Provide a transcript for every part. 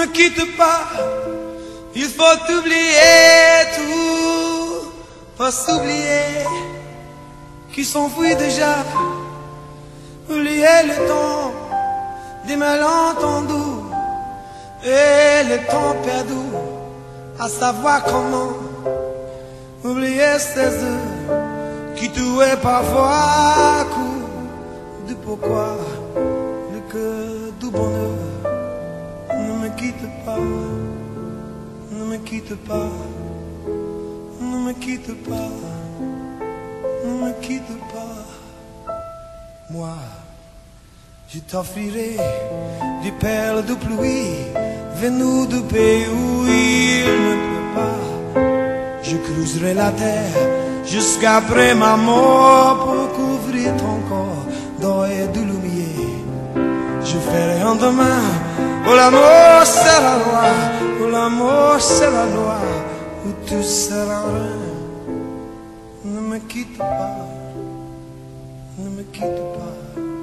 quitte pas, il faut oublier tout, faut s'oublier qui s'enfuit déjà, oublier le temps des malentendus et le temps perdu, à savoir comment oublier ces heures qui tuaient parfois coup de pourquoi le cœur du bonheur. Ne me quitte pas, ne me quitte pas, ne me quitte pas, ne me quitte pas. Moi, je t'offrirai des perles de pluie venues du pays où il ne pleut pas. Je creuserai la terre jusqu'après ma mort pour couvrir ton corps d'or et de lumière. Je ferai un demain où l'amour c'est la loi, où l'amour c'est la loi, où tout sera rien. Ne me quitte pas, ne me quitte pas,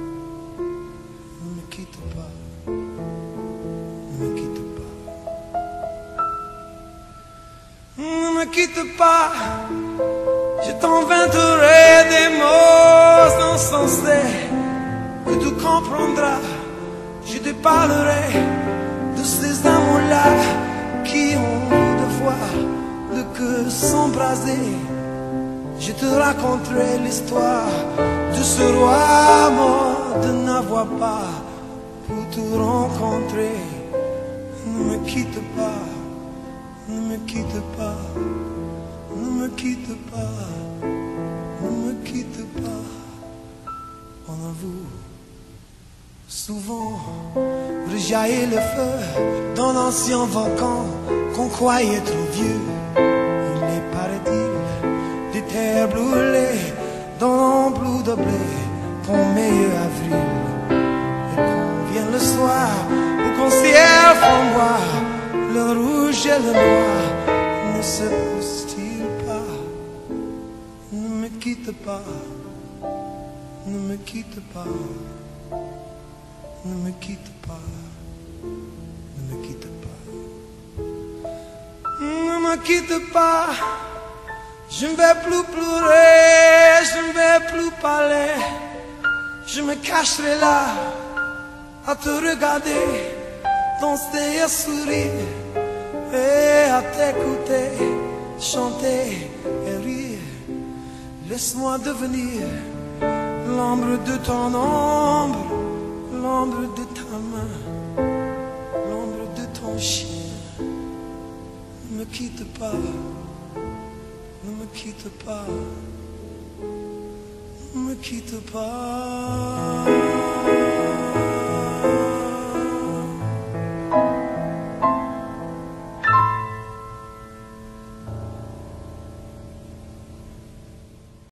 ne me quitte pas, ne me quitte pas. Ne me quitte pas, je t'inventerai des mots insensés que tu comprendras. Je te parlerai de ces amours-là qui ont de voir le cœur s'embraser. Je te raconterai l'histoire de ce roi mort de n'avoir pas pour te rencontrer. Ne me quitte pas, ne me quitte pas, ne me quitte pas, ne me quitte pas. On avoue souvent rejaillit le feu d'un ancien volcan qu'on croyait trop vieux. Il est, paraît-il, des terres brûlées dans l'emploi de blé qu'on meilleur avril. Et qu'on vienne le soir ou qu'on ciel flamboie, le rouge et le noir ne se poussent-ils pas? Ne me quitte pas, ne me quitte pas. Ne me quitte pas, ne me quitte pas, ne me quitte pas. Je ne vais plus pleurer, je ne vais plus parler. Je me cacherai là à te regarder, danser et sourire, et à t'écouter, chanter et rire. Laisse-moi devenir l'ombre de ton ombre, l'ombre de ta main, l'ombre de ton chien. Ne me quitte pas, ne me quitte pas, ne me quitte pas.